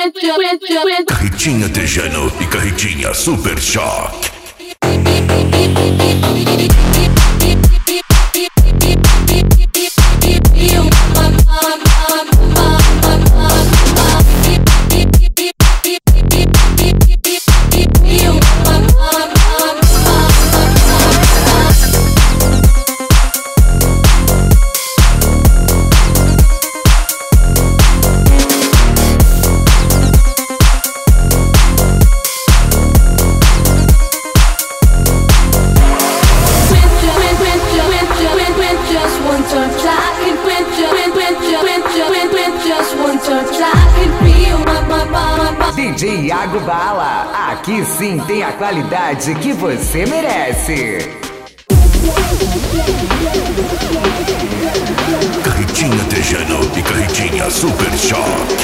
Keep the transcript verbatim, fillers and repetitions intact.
Carretinha Tejano e Carretinha Super Choque. D J Iago Bala, aqui sim tem a qualidade que você merece. Carretinha Tejano e Carretinha Super Choque.